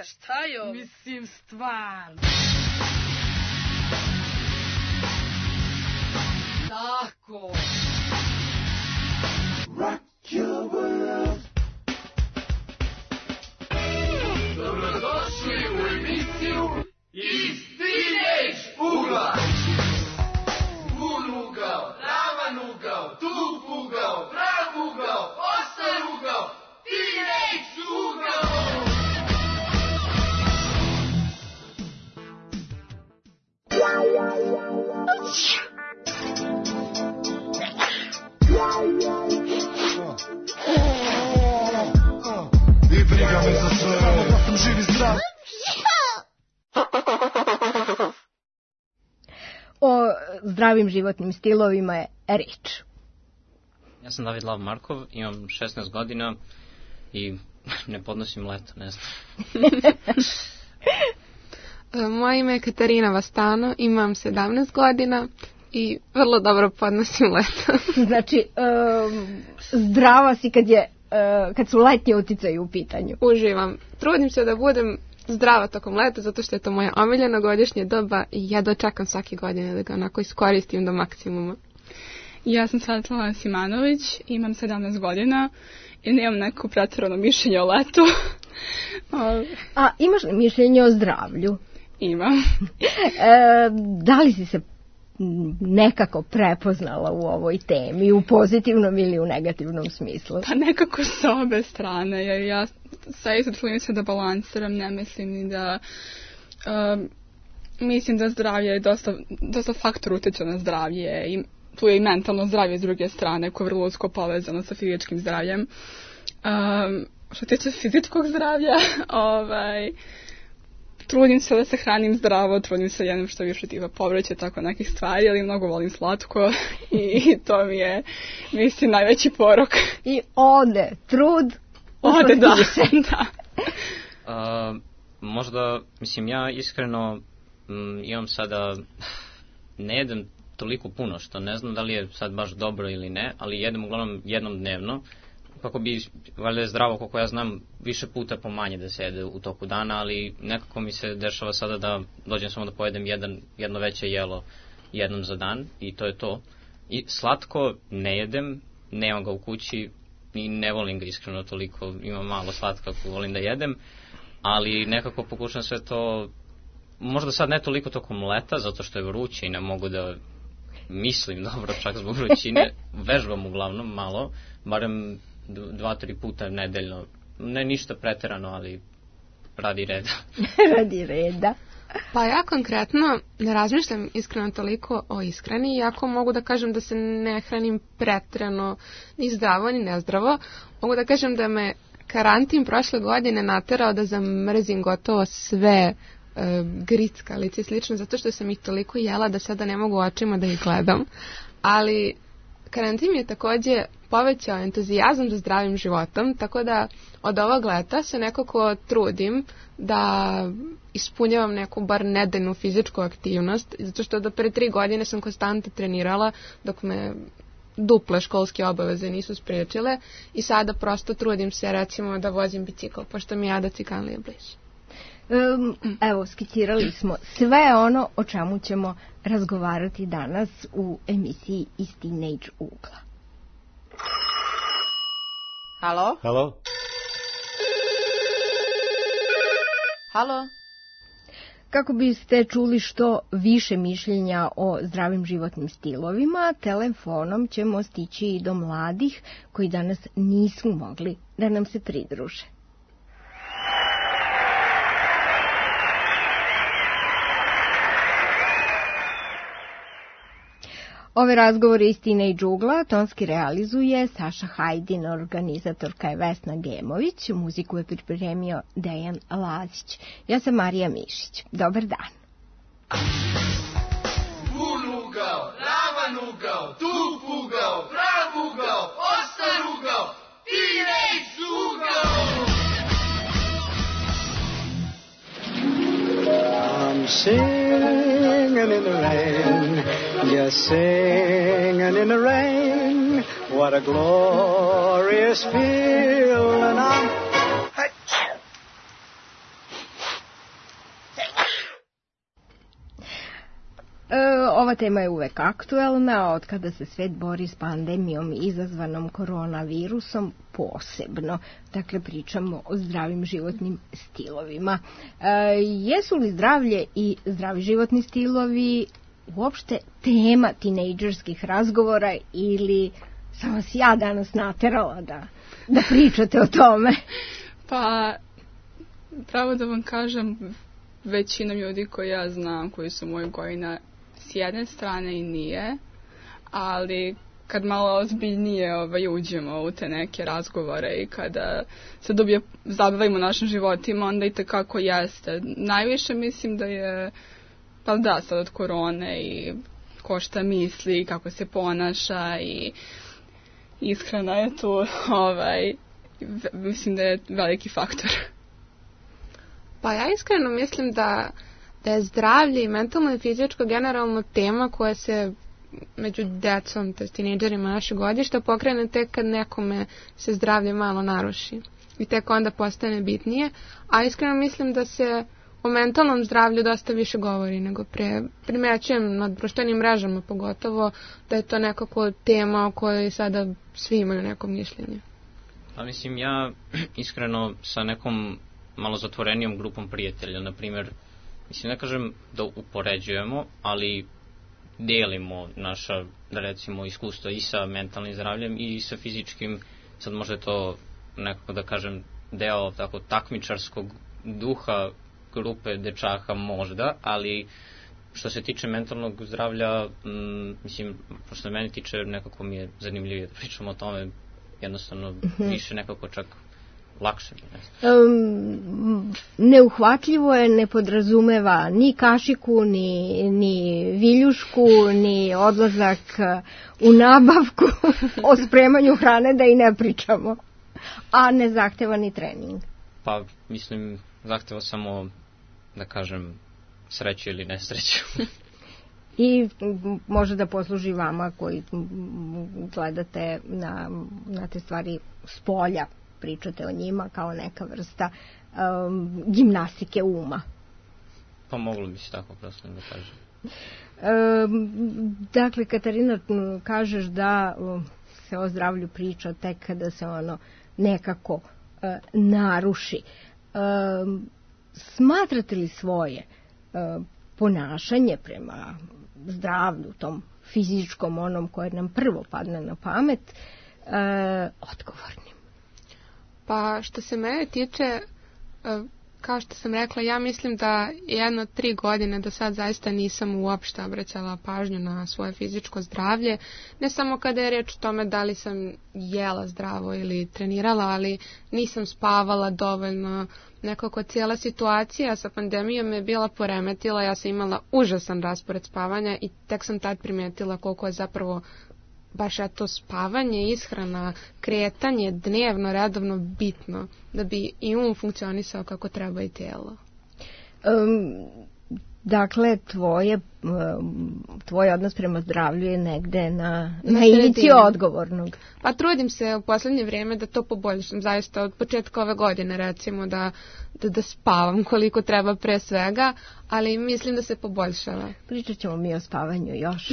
šta je ovo? Mislim, stvarno. Tako. Rock your world. Dobrodošli u emisiju Iz Teenage ugla. Vun ugao, ravan ugao, tup ugao, prav ugao, ostar ugao, Teenage ugao. I briga me za sve, samo da sam živ i zdrav. O zdravim životnim stilovima je riječ. Ja sam David Lav Markov, imam 16 godina i ne podnosim leto, ne znam. Moje ime je Katarina Vastano, imam 17 godina i vrlo dobro podnosim leto. Znači, zdrava si kad su letnji uticaji u pitanju. Uživam. Trudim se da budem zdrava tokom leta, zato što je to moja omiljena godišnja doba i ja dočekam svake godine da ga onako iskoristim do maksimuma. Ja sam Svetlana Simanović, imam 17 godina i nemam neko pretjerano mišljenje o letu. A imaš li mišljenje o zdravlju? Imam. Da li si se nekako prepoznala u ovoj temi, u pozitivnom ili u negativnom smislu? Pa nekako sa obe strane, jer ja sve trudim se da balansiram, ne mislim ni da... mislim da zdravlje je dosta faktor utječe na zdravlje i tu je i mentalno zdravlje s druge strane koje je vrlo usko povezano sa fizičkim zdravljem. Što tiče fizičkog zdravlja, trudim se da se hranim zdravo, trudim se jednom što više tipa povrće, tako nekih stvari, ali mnogo volim slatko i to mi je, mislim, najveći porok. I ode trud, ode da. Možda, mislim, ja iskreno imam sada, ne jedem toliko puno, što ne znam da li je sad baš dobro ili ne, ali jedem uglavnom jednom dnevno, kako bi, valjda je zdravo, koliko ja znam, više puta po manje da se jede u toku dana, ali nekako mi se dešava sada da dođem samo da pojedem jedno veće jelo jednom za dan i to je to. I slatko ne jedem, nemam ga u kući i ne volim ga iskreno toliko, imam malo slatka ako volim da jedem, ali nekako pokušam sve to, možda sad ne toliko tokom leta, zato što je vruće i ne mogu da mislim dobro čak zbog vrućine, vežbam uglavnom malo, barem 2-3 puta nedeljno, ne ništa preterano, ali radi reda. Radi reda. Pa ja konkretno ne razmišljam iskreno toliko o ishrani, iako mogu da kažem da se ne hranim preterano ni zdravo ni nezdravo. Mogu da kažem da me karantin prošle godine naterao da zamrzim gotovo sve grickalice i slično, zato što sam ih toliko jela da sada ne mogu očima da ih gledam. Ali karantin mi je također povećao entuzijazam za zdravim životom, tako da od ovog leta se nekako trudim da ispunjavam neku bar nedeljnu fizičku aktivnost, zato što do pre 3 godine sam konstantno trenirala dok me duple školske obaveze nisu spriječile i sada prosto trudim se recimo da vozim bicikl, pošto mi je Ada Ciganlija blizu. Evo, skicirali smo sve ono o čemu ćemo razgovarati danas u emisiji Iz Teenage ugla. Halo? Halo? Halo? Kako biste čuli što više mišljenja o zdravim životnim stilovima, telefonom ćemo stići i do mladih koji danas nisu mogli da nam se pridruže. Ove razgovore iz Teenage ugla tonski realizuje Saša Hajdin, organizatorka je Vesna Gemović, muziku je pripremio Dejan Lazić. Ja sam Marija Mišić. Dobar dan. Vun ugao, ravan ugao, tup ugao, prav ugao, ostar ugao, Teenage ugao. I'm singing in the rain, just singing in the rain. What a glorious feeling. Ova tema je uvek aktuelna, od kada se svet bori s pandemijom izazvanom koronavirusom posebno. Dakle, pričamo o zdravim životnim stilovima. Jesu li zdravlje i zdravi životni stilovi uopšte tema tinejdžerskih razgovora ili sam vas ja danas naterala da pričate o tome? Pa, pravo da vam kažem, većina ljudi koji ja znam, koji su moji godina, s jedne strane i nije, ali kad malo ozbiljnije uđemo u te neke razgovore i kada se zabavimo našim životima, onda i tekako jeste. Najviše mislim da je, pa da, sad od korone i ko šta misli, kako se ponaša i ishrana je tu, mislim da je veliki faktor. Pa ja iskreno mislim da je zdravlje i mentalno i fizičko generalno tema koja se među decom, to je tinejdžerima naše godišta, pokrene tek kad nekome se zdravlje malo naruši. I tek onda postane bitnije. A iskreno mislim da se o mentalnom zdravlju dosta više govori nego pre. Primećujem na društvenim mrežama pogotovo da je to nekako tema o kojoj sada svi imaju neko mišljenje. Pa mislim, ja iskreno sa nekom malo zatvorenijom grupom prijatelja, na primjer, mislim, ne kažem da upoređujemo, ali delimo naša, da recimo, iskustva i sa mentalnim zdravljem i sa fizičkim. Sad možda je to nekako, da kažem, deo tako takmičarskog duha grupe dečaka možda, ali što se tiče mentalnog zdravlja, mislim, što se meni tiče, nekako mi je zanimljivije da pričam o tome, jednostavno više nekako čak lakše. Neuhvatljivo je, ne podrazumeva ni kašiku, ni viljušku, ni odlazak u nabavku, o spremanju hrane da i ne pričamo, a ne zahteva ni trening. Pa, mislim, zahteva samo, da kažem, sreću ili nesreću. I može da posluži vama koji gledate na te stvari s polja, pričate o njima kao neka vrsta gimnastike uma. Pa moglo bi se tako prosto da kažem. Dakle, Katarina, kažeš da se o zdravlju priča tek kada se ono nekako naruši. Smatrate li svoje ponašanje prema zdravlju, tom fizičkom, onom koje nam prvo padne na pamet, odgovornim? Pa što se mene tiče, kao što sam rekla, ja mislim da 1-3 godine do sad zaista nisam uopšte obraćala pažnju na svoje fizičko zdravlje. Ne samo kada je reč o tome da li sam jela zdravo ili trenirala, ali nisam spavala dovoljno. Nekako cijela situacija sa pandemijom je bila poremetila, ja sam imala užasan raspored spavanja i tek sam tad primijetila koliko je zapravo baš to spavanje, ishrana, kretanje dnevno, redovno bitno da bi i funkcionisao kako treba i tijelo. Dakle, tvoj odnos prema zdravlju je negde na ivici odgovornog. Pa trudim se u posljednje vrijeme da to poboljšam. Zaista od početka ove godine recimo da spavam koliko treba pre svega, ali mislim da se poboljšava. Pričat ćemo mi o spavanju još.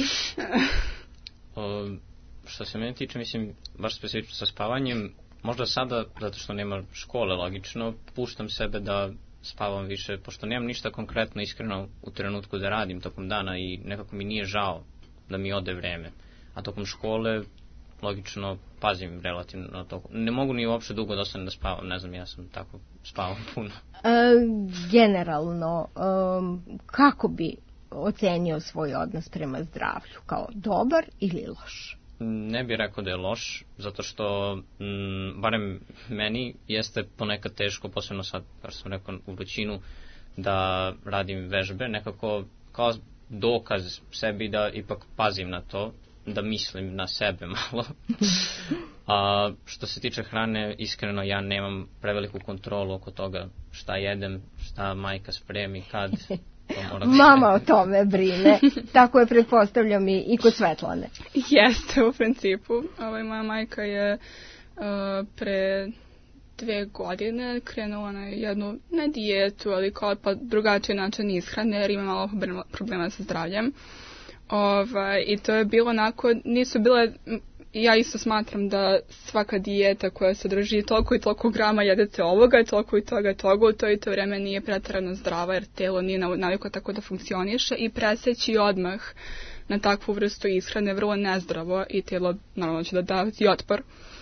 Što se mene tiče, mislim, baš specifično sa spavanjem, možda sada, zato što nema škole, logično, puštam sebe da spavam više, pošto nemam ništa konkretno, iskreno, u trenutku da radim tokom dana i nekako mi nije žao da mi ode vreme. A tokom škole, logično, pazim relativno na to. Ne mogu ni uopšte dugo da ostanem da spavam, ne znam, ja sam tako spavam puno. Generalno, kako bi ocenio svoj odnos prema zdravlju? Kao dobar ili loš? Ne bih rekao da je loš, zato što, barem meni, jeste ponekad teško, posebno sad, kao sam rekao, u vrućinu, da radim vežbe, nekako kao dokaz sebi da ipak pazim na to, da mislim na sebe malo. A što se tiče hrane, iskreno ja nemam preveliku kontrolu oko toga šta jedem, šta majka spremi, kad. Mama o tome brine. Tako je, pretpostavljam, i kod Svetlane. Jeste, u principu. Moja majka je pre 2 godine krenula na jednu, ne dijetu, ali kao pa drugačiji način ishrane, jer ima malo problema sa zdravljem. I to je bilo onako, nisu bile, ja isto smatram da svaka dijeta koja sadrži toliko i toliko grama jedete ovoga, toliko i toga u to i to vreme nije pretjerano zdrava jer telo nije naviklo tako da funkcioniše i preseći odmah na takvu vrstu ishrane vrlo nezdravo i telo naravno će da davati otpor.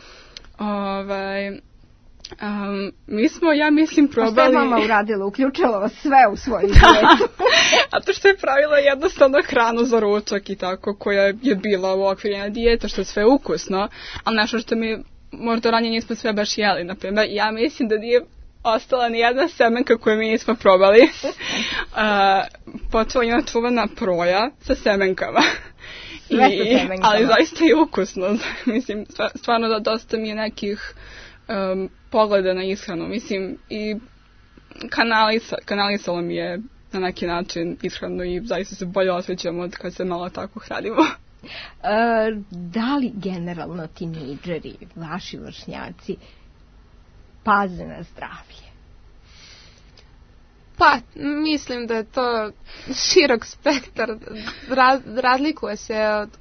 Mi smo, ja mislim, probali... Šta je mama uradila? Uključila sve u svoju dijetu. A to što je pravila jednostavno hranu za ručak i tako, koja je bila u okvirina dijeta, što je sve ukusno, ali nešto što mi možda ranije nismo sve baš jeli. Naprimjer, ja mislim da nije ostala ni jedna semenka koju mi nismo probali. Počela je čuvana proja sa semenkama. Ali zaista je ukusno. Mislim, stvarno da dosta mi je nekih pogleda na ishranu. Mislim, i kanalisalo mi je na neki način ishranu i zaista se bolje osjećam od kad se malo tako hranimo. Da li generalno tinejdžeri, vaši vršnjaci, paze na zdravlje? Pa, mislim da je to širok spektar. Razlikuje se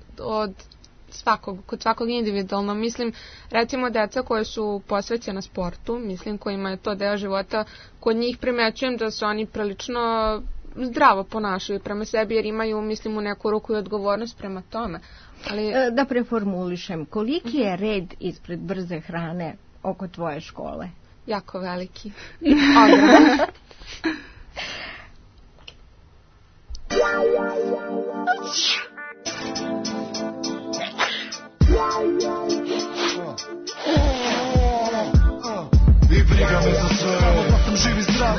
kod svakog individualno. Mislim, recimo deca koje su posvećena sportu, mislim kojima je to deo života, kod njih primećujem da se oni prilično zdravo ponašaju prema sebi jer imaju, mislim, u neku ruku i odgovornost prema tome. Ali... Da preformulišem, koliki je red ispred brze hrane oko tvoje škole? Jako veliki. Ogroman. I briga me za sve, samo da sam živ i zdrav.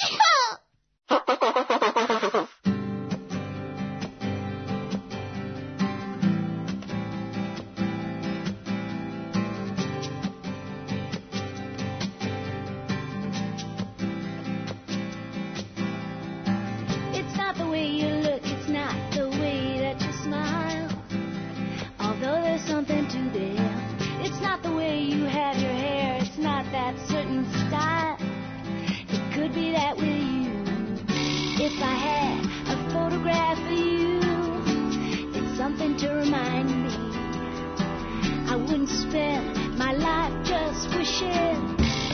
It's not the way you look, it's not the way that you smile. Although there's something to there, it's not the way you have your hair, it's not that certain style. It could be that with you. If I had a photograph of you, it's something to remind me. I wouldn't spend my life just wishing.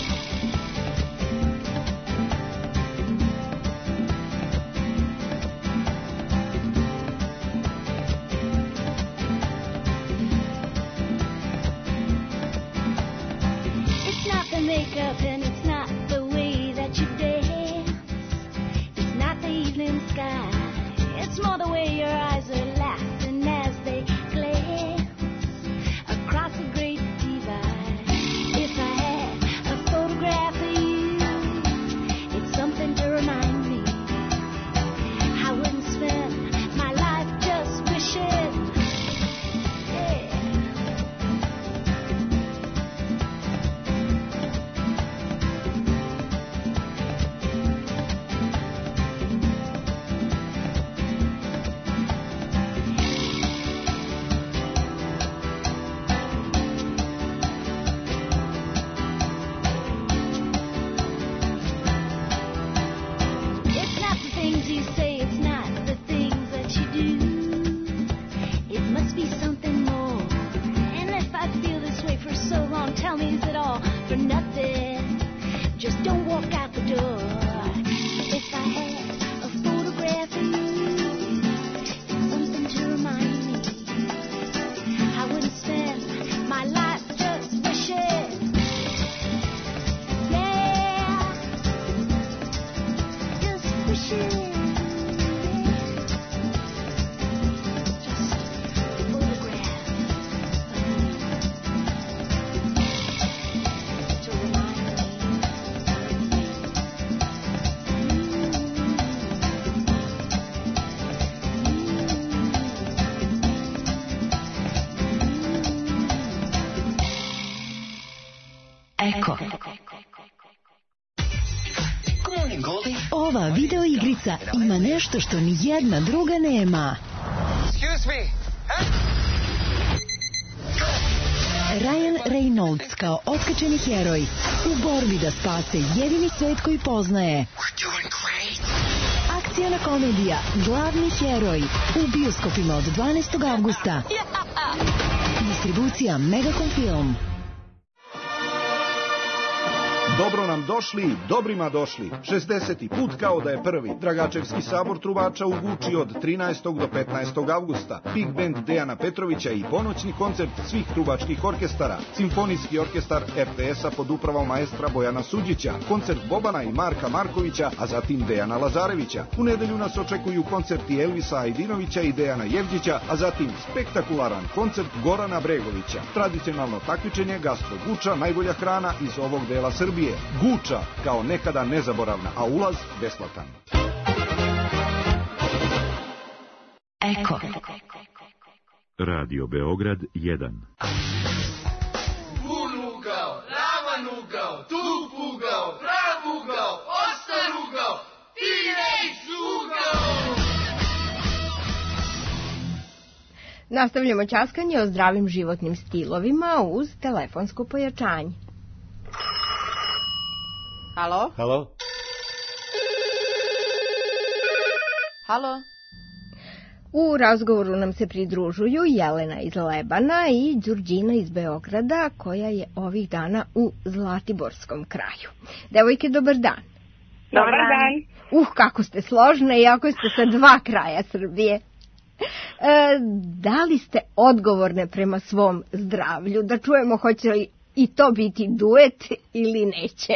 Makeup and it's not the way that you dance. It's not the evening sky. It's more the way your eyes are laughing as they glance across the great divide. If I had a photograph of you, it's something to remind me. I wouldn't spend my life just wishing. Eko. Ova video igrica ima nešto što ni jedna druga nema. Excuse me. Ryan Reynolds kao otkačeni heroj u borbi da spase jedini svet koji poznaje. Akciona komedija Glavni heroj u bioskopima od 12. avgusta. Distribucija Megacom Film. Dobro nam došli, dobrima došli. 60. put kao da je prvi. Dragačevski sabor trubača u Guči od 13. do 15. avgusta. Big band Dejana Petrovića i ponoćni koncert svih trubačkih orkestara. Simfonijski orkestar RTS-a pod upravom maestra Bojana Suđića. Koncert Bobana i Marka Markovića, a zatim Dejana Lazarevića. U nedelju nas očekuju koncerti Elvisa Ajdinovića i Dejana Jevđića, a zatim spektakularan koncert Gorana Bregovića. Tradicionalno takmičenje Gastro Guča, najbolja hrana iz ovog dela Srbije. Guča, kao nekada nezaboravna, a ulaz besplatan. Eko. Radio Beograd 1. Gurnugao, ravanugao, tupugao, pravugao, ostarugao, tigao. Nastavljamo ćaskanje o zdravim životnim stilovima uz telefonsko pojačanje. Halo? Halo? Halo? U razgovoru nam se pridružuju Jelena iz Lebana i Đurđina iz Beograda, koja je ovih dana u Zlatiborskom kraju. Devojke, dobar dan. Dobar dan. Kako ste složne, iako ste sa dva kraja Srbije. Da li ste odgovorne prema svom zdravlju? Da čujemo hoće li i to biti duet ili neće.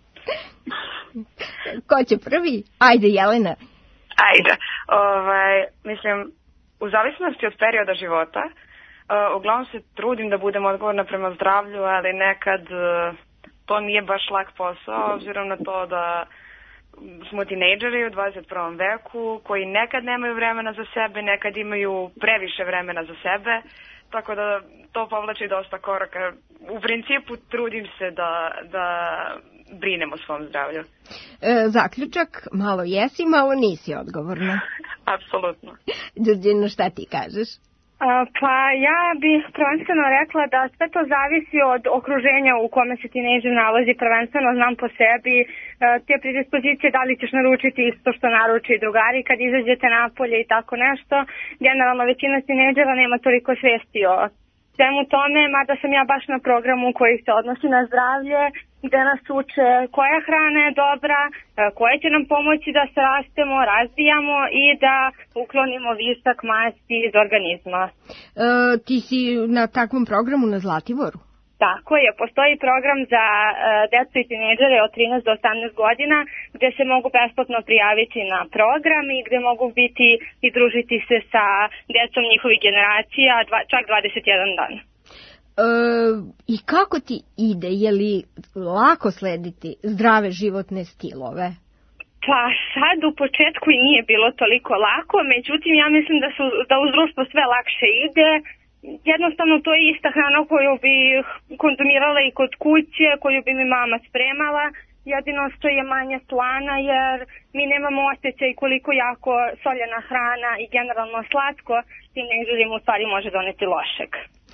Ko će prvi? Ajde, Jelena. Ajde. Mislim, u zavisnosti od perioda života, uglavnom se trudim da budem odgovorna prema zdravlju, ali nekad to nije baš lak posao, obzirom na to da smo tinejdžeri u 21. veku koji nekad nemaju vremena za sebe, nekad imaju previše vremena za sebe, tako da to povlači dosta koraka. U principu trudim se da brinem o svom zdravlju. Zaključak, malo jesi, malo nisi odgovorna. Apsolutno. Đurđino, šta ti kažeš? Pa ja bih prvenstveno rekla da sve to zavisi od okruženja u kome se tinejdžer nalazi. Prvenstveno znam po sebi te predispozicije, da li ćeš naručiti isto što naruči drugari kad izađete napolje i tako nešto. Generalno većina tinejdžera nema toliko svesti o svemu tome, mada sam ja baš na programu koji se odnosi na zdravlje, gde nas uče koja hrana je dobra, koja će nam pomoći da se rastemo, razvijamo i da uklonimo višak masti iz organizma. Ti si na takvom programu na Zlatiboru? Tako je, postoji program za decu i tinejdžere od 13 do 18 godina gde se mogu besplatno prijaviti na program i gde mogu biti i družiti se sa decom njihovih generacija čak 21 dan. I kako ti ide? Je li lako slediti zdrave životne stilove? Pa sad u početku i nije bilo toliko lako, međutim ja mislim da uz društvo sve lakše ide. Jednostavno to je ista hrana koju bi konzumirala i kod kuće, koju bi mi mama spremala, jedino što je manje slana jer mi nemamo osjećaj koliko jako soljena hrana i generalno slatko tinejdžerima u stvari može doneti lošeg.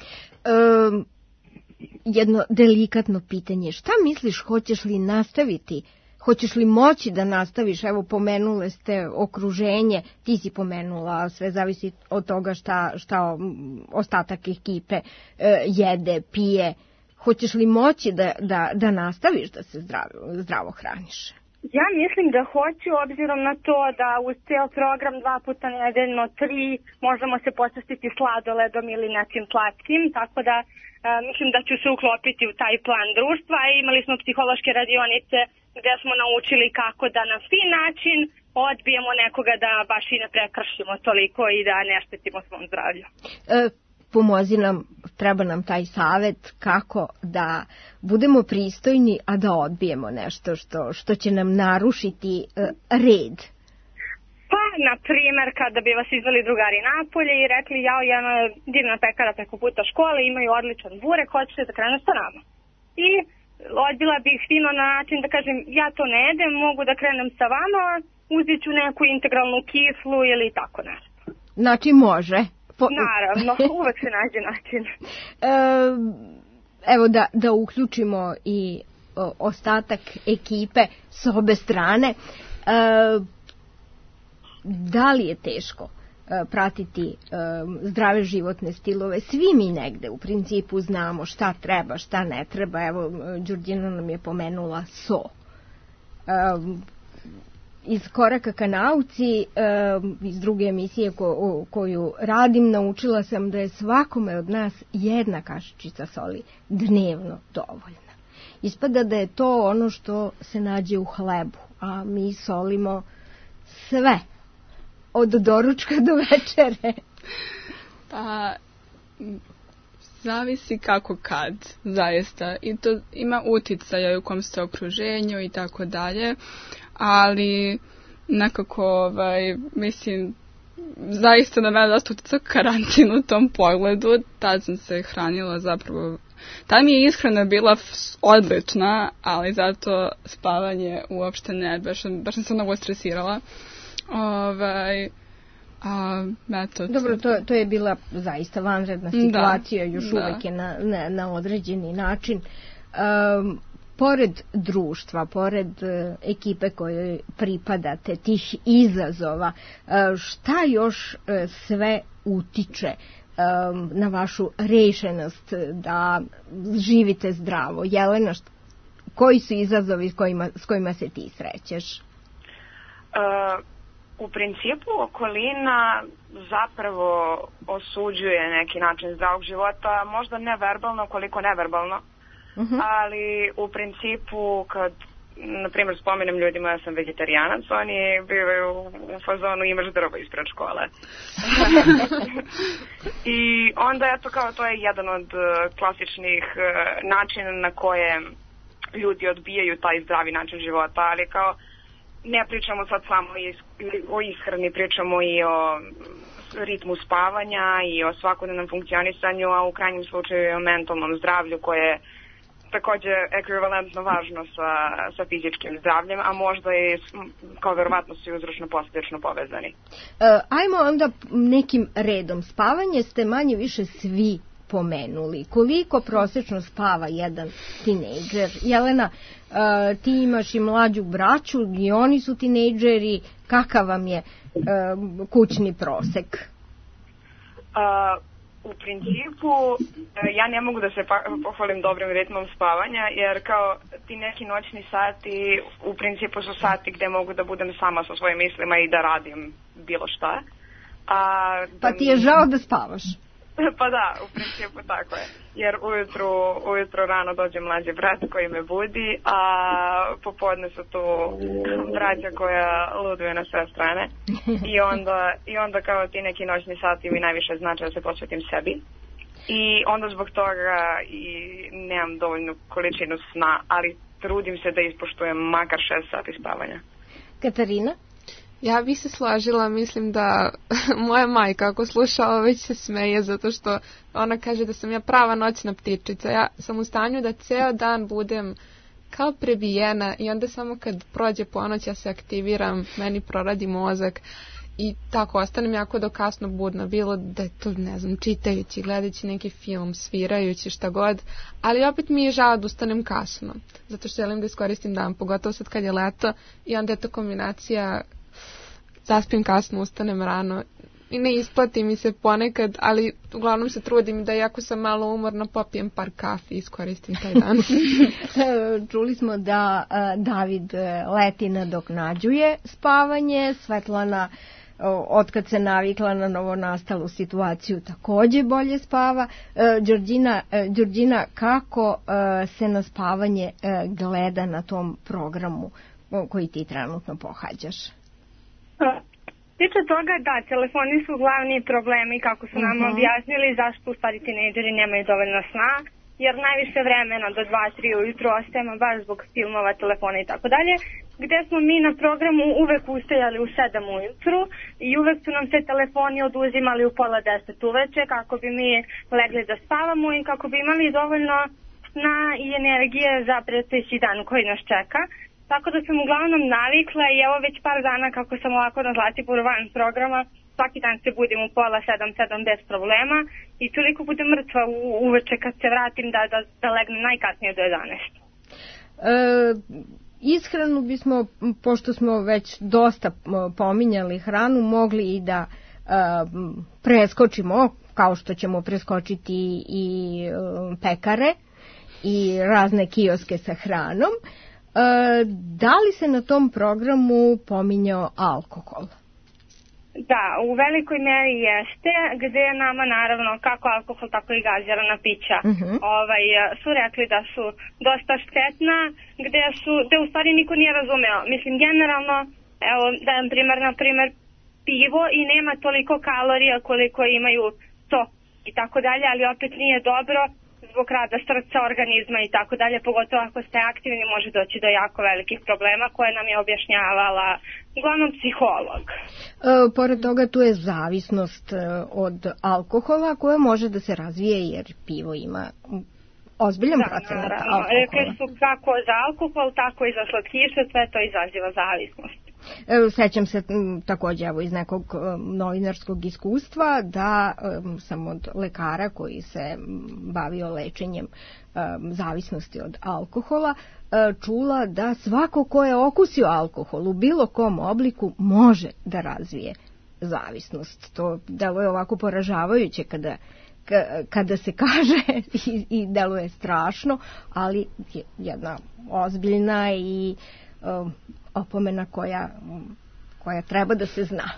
Jedno delikatno pitanje, šta misliš, hoćeš li nastaviti? Hoćeš li moći da nastaviš? Evo, pomenule ste okruženje, ti si pomenula, sve zavisi od toga šta ostatak ekipe jede, pije. Hoćeš li moći da nastaviš da se zdravo hraniš? Ja mislim da hoću, obzirom na to da uz ceo program 2 puta nedeljno, 3, možemo se počastiti sladoledom ili nečim slatkim, tako da mislim da ću se uklopiti u taj plan društva. Imali smo psihološke radionice gde smo naučili kako da na fin način odbijemo nekoga da baš i ne prekršimo toliko i da ne štetimo svom zdravlju. Pomozi nam, treba nam taj savet kako da budemo pristojni, a da odbijemo nešto što će nam narušiti red. Pa, na primjer, kada bi vas izveli drugari napolje i rekli, jao, jedna divna pekara preko puta škole, imaju odličan burek, hoćete da kreneš sa nama. I odbila bih fino na način da kažem, ja to ne jedem, mogu da krenem sa vama, uzet ću neku integralnu kiflu ili tako nešto. Znači može. Naravno, uvek se nađe način. Evo da uključimo i ostatak ekipe s obe strane. da li je teško pratiti zdrave životne stilove. Svi mi negde u principu znamo šta treba, šta ne treba. Evo, Đurđina nam je pomenula so. Iz Koraka ka nauci, iz druge emisije koju radim, naučila sam da je svakome od nas jedna kašičica soli dnevno dovoljna. Ispada da je to ono što se nađe u hlebu, a mi solimo sve, od doručka do večere. Pa, zavisi kako kad, zaista. I to ima uticaja u kom ste okruženju i tako dalje, ali nekako, mislim, zaista na mene dosta utjecao karantin u tom pogledu. Tad sam se hranila zapravo, tad mi je ishrana bila odlična, ali zato spavanje uopšte ne, baš sam se mnogo stresirala. Dobro, to je bila zaista vanredna situacija, još uvek je na određeni način. Pored društva, pored ekipe kojoj pripadate, tih izazova, šta još sve utiče na vašu rešenost da živite zdravo? Jelena, koji su izazovi s kojima se ti srećeš? U principu okolina zapravo osuđuje neki način zdravog života, možda ne verbalno koliko neverbalno, ali u principu kad, na primjer, spomenem ljudima ja sam vegetarijanac, oni bivaju u fazonu imaš drvo ispred škole. I onda eto kao to je jedan od klasičnih načina na koje ljudi odbijaju taj zdravi način života, ali kao ne pričamo sad samo o ishrani, pričamo i o ritmu spavanja i o svakodnevnom funkcionisanju, a u krajnjem slučaju i o mentalnom zdravlju koje je također ekvivalentno važno sa fizičkim zdravljem, a možda i kao verovatno su uzročno posljedično povezani. Ajmo onda nekim redom. Spavanje ste manje više svi pomenuli. Koliko prosečno spava jedan tinejdžer? Jelena, ti imaš i mlađu braću i oni su tinejdžeri. Kakav vam je kućni prosek? U principu, ja ne mogu da se pohvalim dobrim ritmom spavanja, jer kao ti neki noćni sati u principu su sati gde mogu da budem sama sa svojim mislima i da radim bilo šta. Pa ti je žao da spavaš? Pa da, u principu tako je. Jer ujutru rano dođe mlađi brat koji me budi, a popodne su tu braća koja luduje na sve strane. I onda kao ti neki noćni sati mi najviše znači da se posvetim sebi. I onda zbog toga i nemam dovoljnu količinu sna, ali trudim se da ispoštujem makar 6 sati spavanja. Katarina? Ja bih se složila, mislim da moja majka ako sluša ovo već se smeje zato što ona kaže da sam ja prava noćna ptičica. Ja sam u stanju da ceo dan budem kao prebijena i onda samo kad prođe ponoć ja se aktiviram, meni proradi mozak i tako ostanem jako do kasno budna, bilo da je to, ne znam, čitajući, gledajući neki film, svirajući, šta god, ali opet mi je žao da ustanem kasno, zato što želim da iskoristim dan, pogotovo sad kad je leto i onda je to kombinacija zaspim kasno, ustanem rano i ne isplati mi se ponekad, ali uglavnom se trudim da jako sam malo umorna popijem par kafi i iskoristim taj dan. Čuli smo da David leti nadoknađuje spavanje, Svetlana otkad se navikla na novonastalu situaciju takođe bolje spava. Đurđina, kako se na spavanje gleda na tom programu koji ti trenutno pohađaš? Tiče toga da, telefoni su glavni problemi kako su nam objasnili zašto u stvari tinejdžeri nemaju dovoljno sna, jer najviše vremena do 2-3 ujutru ostajemo baš zbog filmova, telefona i tako dalje, gde smo mi na programu uvek ustajali u 7 ujutru i uvek su nam se telefoni oduzimali u 9:30 uveče kako bi mi legli da spavamo i kako bi imali dovoljno sna i energije za predstojeći dan koji nas čeka. Tako da sam uglavnom navikla i evo već par dana kako sam ovako na Zlatiboru van programa, svaki dan se budim u 6:30 bez problema i toliko budem mrtva uveče kad se vratim da legnem najkasnije do 11. ishranu bismo, pošto smo već dosta pominjali hranu, mogli i da preskočimo, kao što ćemo preskočiti i pekare i razne kioske sa hranom. Da li se na tom programu pominjao alkohol? Da, u velikoj meri jeste, gde nama naravno kako alkohol, tako i gazirana pića su rekli da su dosta štetna, gde u stvari niko nije razumeo. Mislim, generalno, evo, dajem primer, na primer, pivo i nema toliko kalorija koliko imaju sok i tako dalje, ali opet nije dobro zbog rada srca, organizma i tako dalje, pogotovo ako ste aktivni, može doći do jako velikih problema koje nam je objašnjavala uglavnom psiholog. Pored toga tu je zavisnost od alkohola koja može da se razvije jer pivo ima ozbiljan procenat alkohola. Rekli su kako za alkohol, tako i za slatkiše, sve to izaziva zavisnost. Sećam se takođe iz nekog novinarskog iskustva da sam od lekara koji se bavio lečenjem zavisnosti od alkohola čula da svako ko je okusio alkohol u bilo kom obliku može da razvije zavisnost. To deluje ovako poražavajuće kada se kaže i deluje strašno, ali jedna ozbiljna i opomena koja treba da se zna.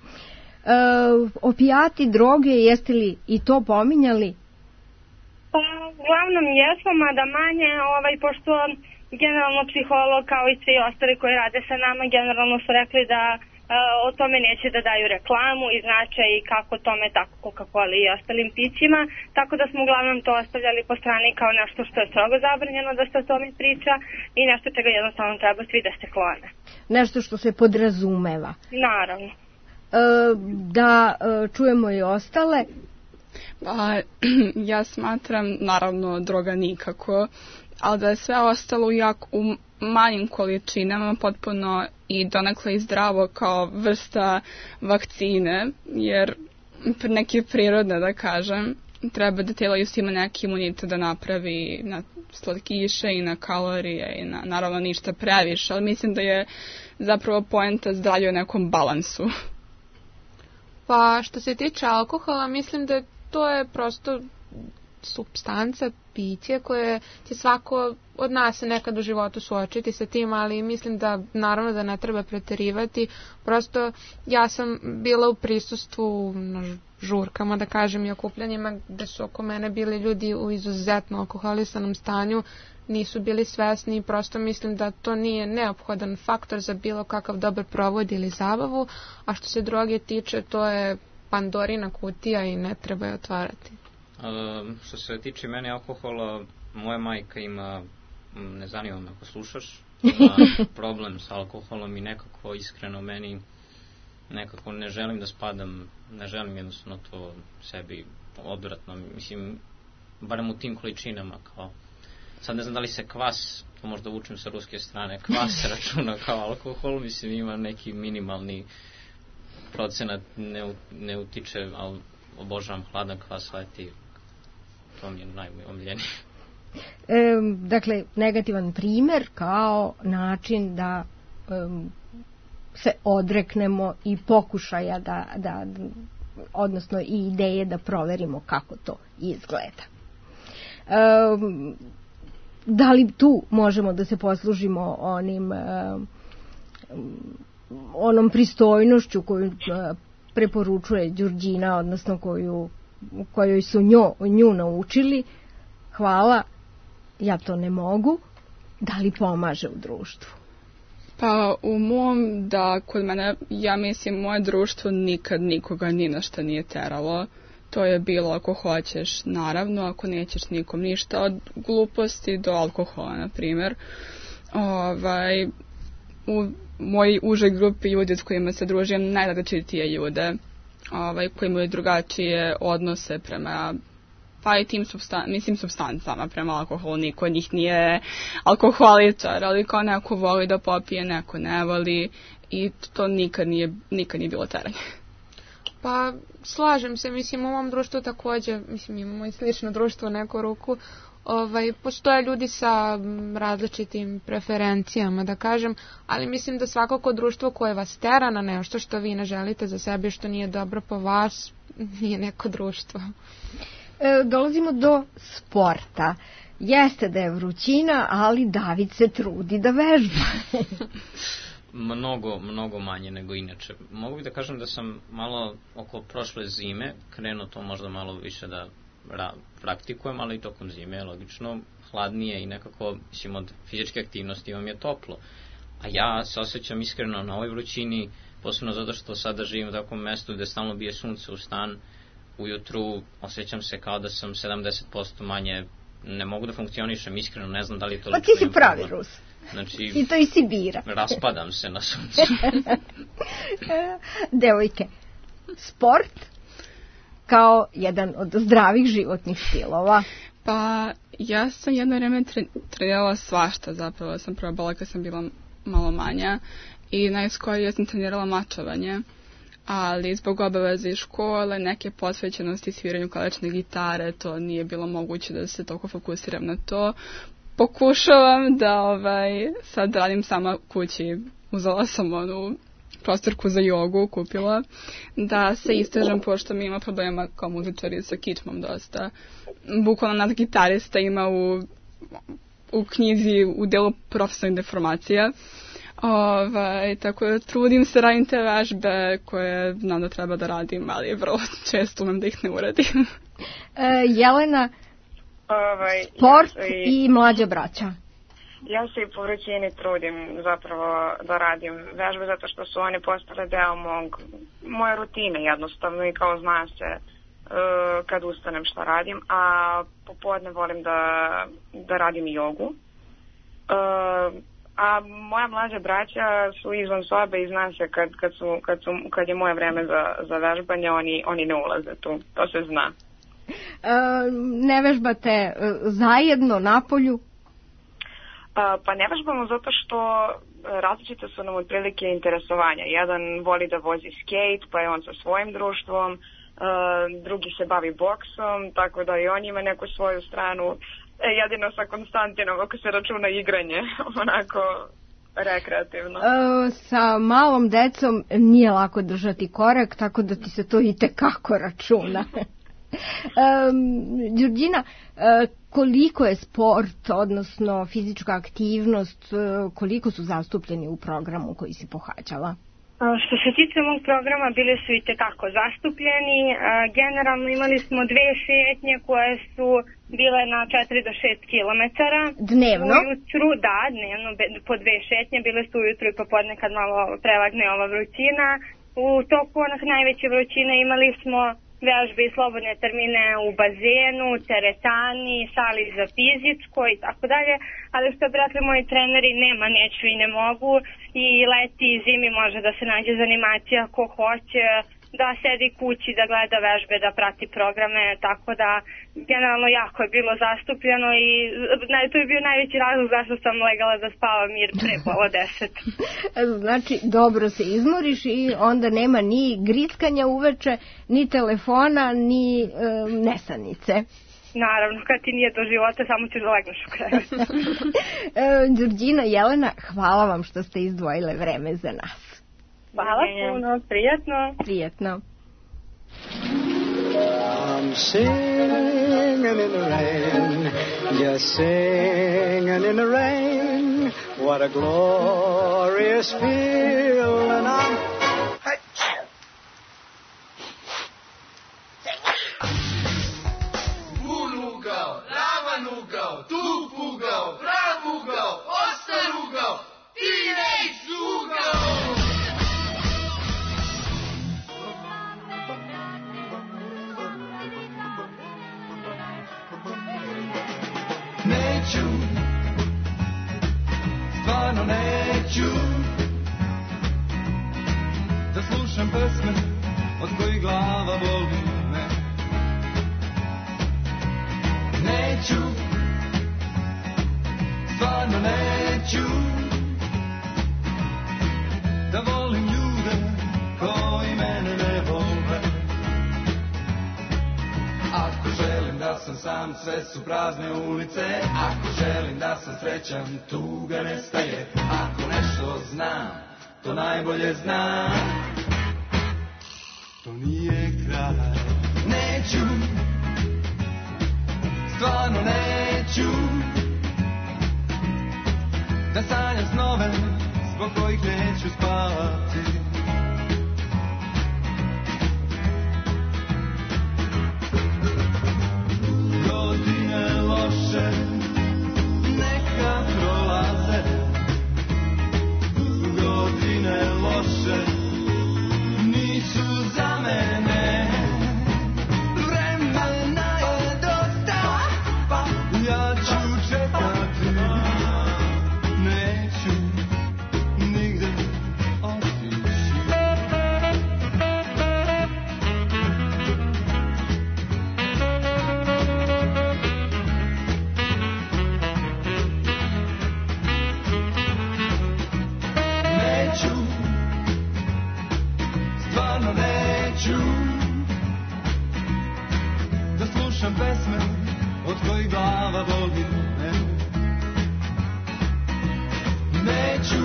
Opijati, droge, jeste li i to pominjali? Pa, uglavnom jesmo, mada manje, pošto generalno psiholog kao i svi ostali koji rade sa nama generalno su rekli da o tome neće da daju reklamu i značaj i kako tome, tako Coca-Cola i ostalim pićima, tako da smo uglavnom to ostavljali po strani kao nešto što je strogo zabranjeno da se o tome priča i nešto čega jednostavno treba svi da se klone. Nešto što se podrazumeva. Naravno. Da čujemo i ostale. Pa, ja smatram, naravno, droga nikako, ali da je sve ostalo u manjim količinama potpuno i donekle i zdravo kao vrsta vakcine, jer neke prirodne, da kažem, treba da tijelo just ima neki imunitet da napravi na slatkiše i na kalorije i na, naravno, ništa previše, ali mislim da je zapravo poenta zdravlja u nekom balansu. Pa što se tiče alkohola, mislim da to je prosto supstanca, piće koje će svako od nas nekad u životu suočiti sa tim, ali mislim da naravno da ne treba preterivati. Prosto ja sam bila u prisustvu na žurkama, da kažem, i okupljanjima gde su oko mene bili ljudi u izuzetno alkoholisanom stanju, nisu bili svesni i prosto mislim da to nije neophodan faktor za bilo kakav dobar provod ili zabavu, a što se droge tiče, to je Pandorina kutija i ne treba je otvarati. Što se tiče mene alkohola, moja majka ima, ne zanima me ako slušaš, problem s alkoholom i nekako iskreno meni nekako ne želim da spadam, ne želim jednostavno to sebi odvratno, mislim, barem u tim količinama, kao, sad ne znam da li se kvas, to možda učim sa ruske strane, kvas računa kao alkohol, mislim ima neki minimalni procenat, ne utiče, ali obožavam hladan kvas, leti, to mi je najomiljenije. Dakle, negativan primer kao način da se odreknemo i pokušaja da odnosno i ideje da proverimo kako to izgleda. Da li tu možemo da se poslužimo onom pristojnošću koju preporučuje Đurđina, odnosno kojoj su nju naučili? Hvala, ja to ne mogu. Da li pomaže u društvu? Pa u mom, da kod mene, ja mislim, moje društvo nikad nikoga ni na šta nije teralo. To je bilo ako hoćeš, naravno, ako nećeš nikom ništa, od gluposti do alkohola, na primjer. U mojoj užoj grupi ljudi s kojima se družim, najrazličitije ljude, koji imaju drugačije odnose prema, pa i tim supstancama prema alkoholu. Niko od njih nije alkoholičar, ali kao neko voli da popije, neko ne voli i to nikad nije bilo teranje. Pa slažem se, mislim u mom društvu također, mislim imamo i slično društvo u neku ruku, postoje ljudi sa različitim preferencijama, da kažem, ali mislim da svakako društvo koje vas tera na nešto što vi ne želite za sebe, što nije dobro po vas, nije neko društvo. Dolazimo do sporta. Jeste da je vrućina, ali David se trudi da vežba. Mnogo manje nego inače. Mogu bi da kažem da sam malo oko prošle zime krenuo to možda malo više da praktikujem, ali i tokom zime je logično hladnije i nekako, mislim, od fizičke aktivnosti vam je toplo. A ja se osjećam iskreno na ovoj vrućini, posebno zato što sada živim u takvom mestu gde stalno bije sunce u stan, ujutru osjećam se kao da sam 70% manje, ne mogu da funkcionišem, iskreno ne znam da li je to lično. Pa ti si pravi Rus. Znači, i to iz Sibira. Raspadam se na suncu. Devojke, sport kao jedan od zdravih životnih stilova. Pa ja sam jedno vreme trenirala svašta, zapravo sam probala kad sam bila malo manja i najskorije sam trenirala mačovanje, ali zbog obaveze iz škole, neke posvećenosti sviranju klasične gitare, to nije bilo moguće da se toliko fokusiram na to. Pokušavam da sad radim sama kući, uzela sam onu prostorku za jogu, kupila, da se istražam pošto mi ima problema kao muzičari sa kičmom dosta. Bukvalno nad gitarista ima u knjizi u delu profesionalnih deformacija. Tako da trudim se, radim te vežbe koje znam da treba da radim, ali vrlo često umem da ih ne uradim. Jelena, sport i mlađa braća. Ja se i po vrućini trudim zapravo da radim vežbe zato što su one postale deo moje rutine jednostavno i kao zna se kad ustanem šta radim, a popodne volim da radim jogu. A moja mlađa braća su izvan sobe i zna se kad je moje vreme za vežbanje, oni ne ulaze tu, to se zna. Ne vežbate zajedno napolju? Pa ne vežbamo zato što različite su nam otprilike interesovanja. Jedan voli da vozi skate, pa je on sa svojim društvom, drugi se bavi boksom, tako da i on ima neku svoju stranu. Jedino sa Konstantinom, ako se računa igranje, onako rekreativno. Sa malom decom nije lako držati korak, tako da ti se to i tekako računa. Đurđina, koliko je sport, odnosno fizička aktivnost, koliko su zastupljeni u programu koji si pohađala? Što se tiče mog programa, bili su i tekako zastupljeni. Generalno imali smo 2 šetnje koje su bile na 4 do 6 kilometara. Dnevno? Ujutru, da, dnevno, po 2 šetnje, bile su ujutru i popodne kad malo prevagne ova vrućina. U toku onak najveće vrućine imali smo vežbe i slobodne termine u bazenu, teretani, sali za fizičko i tako dalje, ali što bi rekli moji treneri, nema, neću i ne mogu, i leti i zimi može da se nađe zanimacija ko hoće, da sedi kući, da gleda vežbe, da prati programe, tako da generalno jako je bilo zastupljeno i to je bio najveći razlog zašto sam legala da spavam jer pre pola 10. Znači, dobro se izmoriš i onda nema ni grickanja uveče, ni telefona, ni nesanice. Naravno, kad ti nije do života, samo ćeš da legneš u krevet. Đurđina, Jelena, hvala vam što ste izdvojile vreme za nas. Hvala puno, prijetno. Prijetno. I'm singing in the rain, just singing in the rain. What a glorious feeling. Ugao, ravan ugao, tup ugao, prav ugao, ostar ugao, teenage ugao. Neću, stvarno neću da slušam pesme od kojih glava boli me. Neću, stvarno neću da volim ljude koji mene ne vole. da sam sam, sve su prazne ulice. Ako želim da sam srećan, tuga nestaje. Ako nešto znam, to najbolje znam. To nije kraj. Neću, stvarno neću da sanjam snove zbog kojih neću spavati. Godine loše neka prolaze, godine loše nisu za mene. Vremena je dosta, ja ću čekati, neću nigde otići. Neću, stvarno neću da slušam pesme od kojih glava boli me. Neću,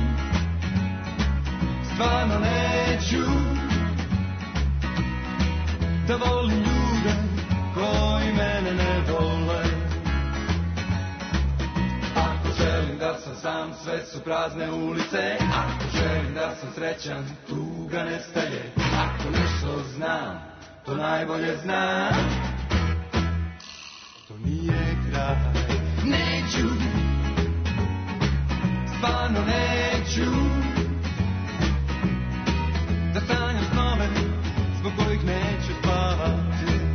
stvarno neću da volim ljude koji mene ne vole. Ako želim da sam sam, sve su prazne ulice. Ako želim da sam srećan, tuga nestaje. Ako nešto znam, to najbolje znam. To nije kraj. Neću, stvarno neću da sanjam snove zbog kojih neću spavati.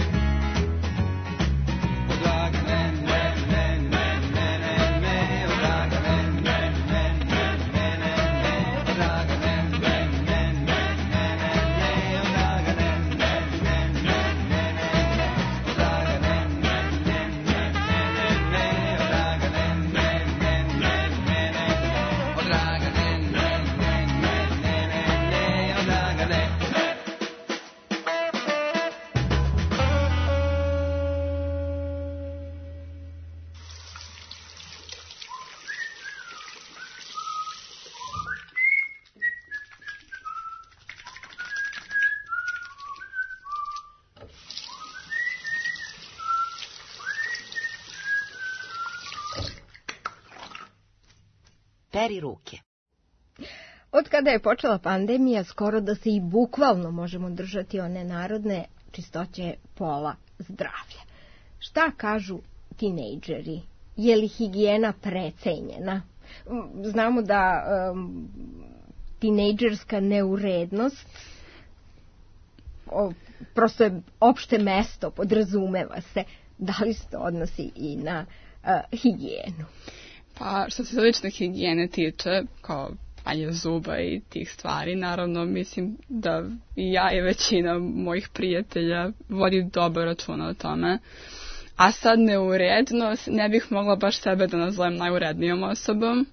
O draga ne, ne, ne, ne, ne, ne, ne, o draga ne, ne, ne, ne, ne, ne, ne, o draga ne, ne, ne, ne, ne, ne, ne, o draga ne, ne, ne, ne, ne, ne, ne, o draga ne, ne, ne, ne, ne, ne, ne, o draga ne, ne, ne, ne, ne, ne, o draga ne, ne, ne, ne, ne, ne, o draga ne. Peri ruke. Od kada je počela pandemija, skoro da se i bukvalno možemo držati one narodne čistoće pola zdravlja. Šta kažu tinejdžeri? Je li higijena precenjena? Znamo da tinejdžerska neurednost prosto je opšte mesto, podrazumeva se. Da li se to odnosi i na higijenu? Pa što se lične higijene tiče, kao pranje zuba i tih stvari, naravno mislim da i ja i većina mojih prijatelja vodi dobro računa o tome. A sad neurednost, ne bih mogla baš sebe da nazovem najurednijom osobom.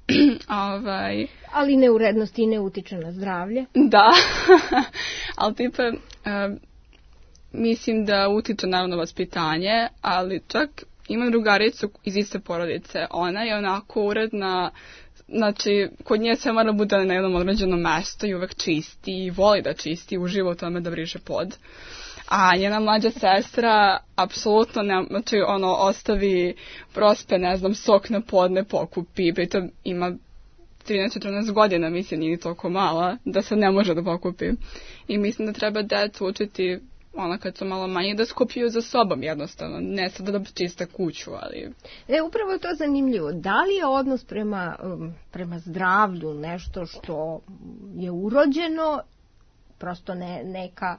Ali neurednost i ne utiče na zdravlje? Da, ali tipa mislim da utiče naravno vaspitanje, ali čak imam drugaricu iz iste porodice, ona je onako uredna, znači kod nje sve mora bude na jednom određenom mestu i uvek čisti i voli da čisti, uživa u tome da briše pod. A njena mlađa sestra apsolutno ne, znači ono ostavi prospe, ne znam, sok na pod ne pokupi, pritom ima 13-14 godina, mislim, nije toliko mala, da se ne može da pokupi. I mislim da treba decu učiti ona kad su malo manje da skupiju za sobom jednostavno, ne sada da čiste kuću, ali... Upravo je to zanimljivo. Da li je odnos prema zdravlju nešto što je urođeno, prosto neka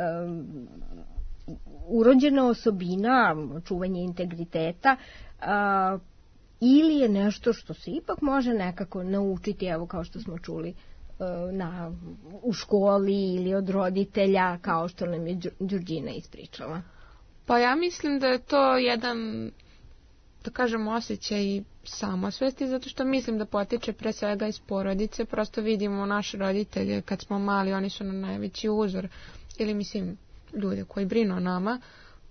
urođena osobina, čuvanje integriteta, ili je nešto što se ipak može nekako naučiti, evo kao što smo čuli, u školi ili od roditelja, kao što nam je Đurđina ispričala? Pa ja mislim da je to jedan, da kažem, osjećaj samosvesti, zato što mislim da potiče pre svega iz porodice. Prosto vidimo naše roditelje kad smo mali, oni su nam najveći uzor, ili mislim ljude koji brinu o nama.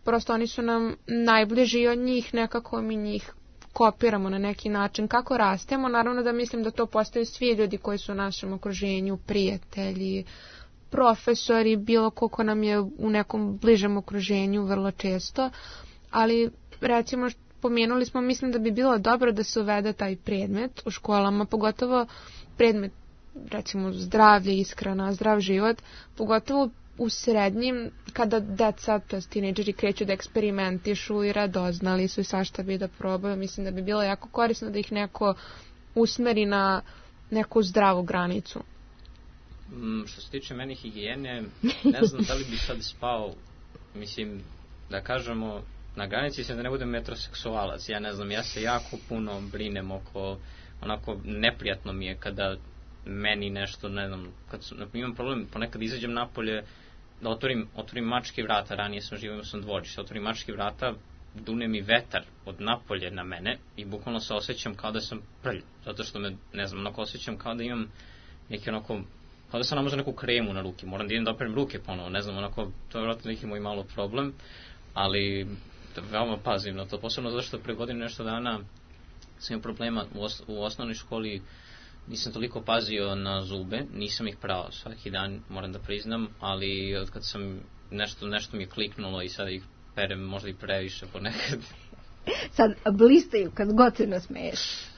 prosto oni su nam najbliži i od njih nekako mi njih kopiramo na neki način. Kako rastemo, naravno da mislim da to postaju svi ljudi koji su u našem okruženju, prijatelji, profesori, bilo ko nam je u nekom bližem okruženju vrlo često, ali recimo pomenuli smo, mislim da bi bilo dobro da se uvede taj predmet u školama, pogotovo predmet recimo zdravlje, ishrana, zdrav život, pogotovo u srednjim, kada deca, to jest tinejdžeri, kreću da eksperimentišu i radoznali su i svašta bi da probaju, mislim da bi bilo jako korisno da ih neko usmeri na neku zdravu granicu. Što se tiče meni higijene, ne znam da li bi sad spao, mislim, da kažemo, na granici se da ne budem metroseksualac, ja ne znam, ja se jako puno brinem oko, onako, neprijatno mi je kada meni nešto, ne znam, kad imam problem, ponekad izađem napolje, da otvorim mačke vrata, ranije sam živio sam dvorište, otvorim mačke vrata, dune mi vetar od napolje na mene i bukvalno se osjećam kao da sam prlj, zato što me, ne znam, onako osjećam kao da imam neki onako, kao da sam namazao neku kremu na ruke, moram da idem da operem ruke ponovo, ne znam, onako, to je vjerojatno neki moj malo problem, ali veoma pazim na to, posebno zato što pre godinu nešto dana sam imao problema u osnovnoj školi, nisam toliko pazio na zube, nisam ih prao svaki dan, moram da priznam, ali od kad sam nešto mi je kliknulo i sad ih perem možda i previše ponekad. Sad blistaju kad god se nasmeješ.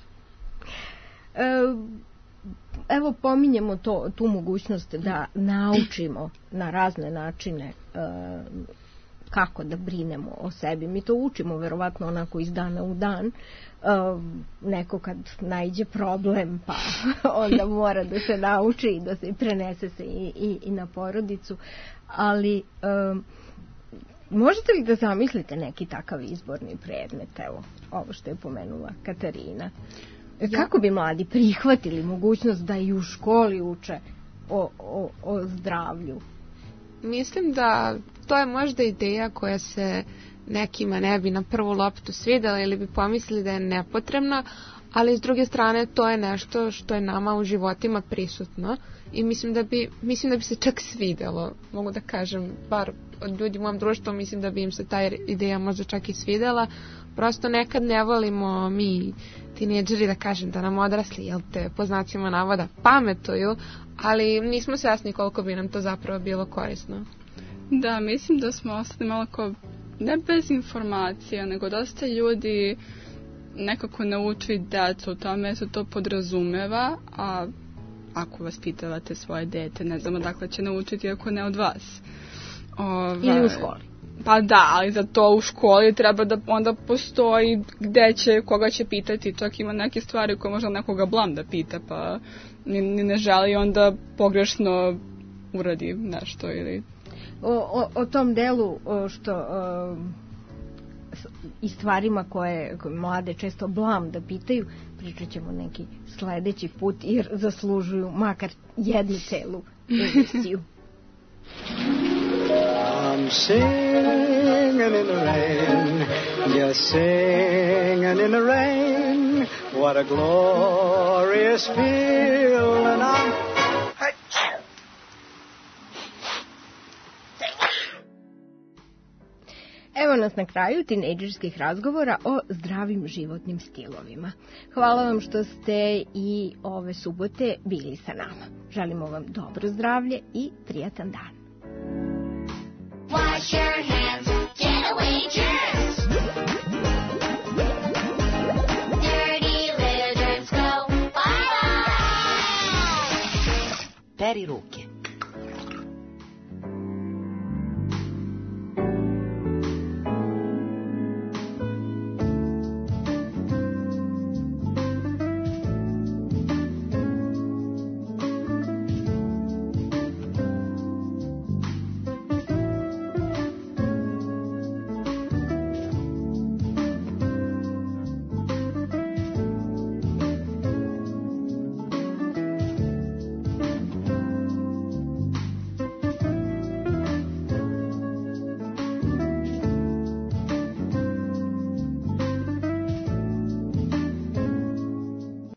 Evo pominjemo tu mogućnost da naučimo na razne načine kako da brinemo o sebi. Mi to učimo verovatno onako iz dana u dan. Neko kad naiđe problem pa onda mora da se nauči i da se prenese se i na porodicu. Ali možete li da zamislite neki takav izborni predmet, evo, ovo što je pomenula Katarina? Kako bi mladi prihvatili mogućnost da i u školi uče o zdravlju? Mislim da to je možda ideja koja se nekima ne bi na prvu loptu svidjela ili bi pomislili da je nepotrebna, ali s druge strane to je nešto što je nama u životima prisutno i mislim da bi se čak svidjelo, mogu da kažem, bar od ljudi u mom društvu, mislim da bi im se ta ideja možda čak i svidjela. Prosto nekad ne volimo mi tinejdžeri da kažem da nam odrasli, jel te, po znacima navoda, pametuju, ali nismo svjesni koliko bi nam to zapravo bilo korisno. Da, mislim da smo ostali malo ne bez informacija, nego dosta ljudi nekako nauči decu u tome, se to podrazumeva, a ako vas pitavate svoje dete, ne znamo dakle će naučiti ako ne od vas. Ili u školi. Pa da, ali za to u školi treba da onda postoji gde će, koga će pitati, čak ima neke stvari koje možda nekoga blam da pita, pa ni ne želi onda pogrešno uradi nešto ili... O tom delu što i stvarima koje mlade često blam da pitaju, pričat ćemo neki sledeći put jer zaslužuju makar jednu celu emisiju. I'm singing in the rain, just singing in the rain. What a glorious feeling. Evo nas na kraju tinejdžerskih razgovora o zdravim životnim stilovima. Hvala vam što ste i ove subote bili sa nama. Želimo vam dobro zdravlje i prijatan dan. Wash your hands, get away germs. Dirty little germs go bye-bye. Peri ruke.